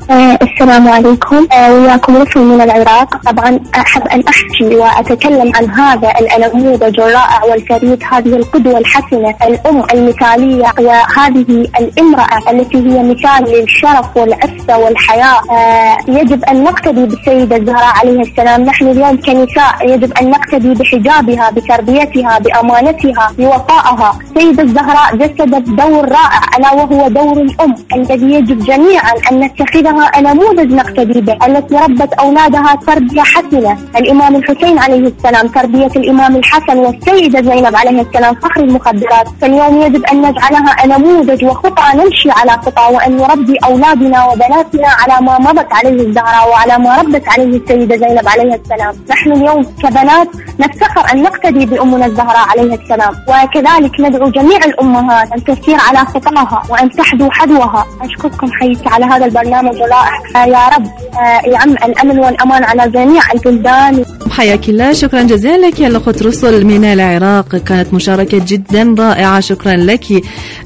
السلام عليكم. وياكم رسل من العراق. طبعا أحب أن أحكي وأتكلم عن هذا النموذج الرائع والفريد، هذه القدوة الحسنة، الأم المثالية، وهذه الامرأة التي هي مثال للشرف والعفة والحياة. يجب أن نقتدي بالسيدة الزهراء عليه السلام. نحن اليوم كنساء يجب أن نقتدي بحجابها، بتربيتها، بأمانتها، بوفائها. السيدة الزهراء جسدت دور رائع ألا وهو دور الأم الذي يجب جميعا أن نتخذها نموذج نقتدي به، التي ربت أولادها تربية حسنة. الإمام الحسين عليه السلام، تربية الإمام الحسن والسيدة زينب عليه السلام فخر المخدرات. فاليوم يجب أن نجعلها نموذج وخطى نمشي على خطى، وأن نربي أولادنا وبناتنا على ما مضت عليه الزهراء وعلى ما ربت عليه السيدة زينب عليه السلام. نحن اليوم كبنات نفتخر أن نقتدي بأمنا الزهراء عليه السلام، وكذلك ندعو جميع الأمهات أن تسير على خطاها وأن تحذو حذوها. أشكركم حيث على هذا البرنامج الرائع. يا رب يعم الأمن والأمان على جميع البلدان. حياك الله، شكرا جزيلا لك يا الأخت رسل من العراق، كانت مشاركة جدا رائعة، شكرا لك.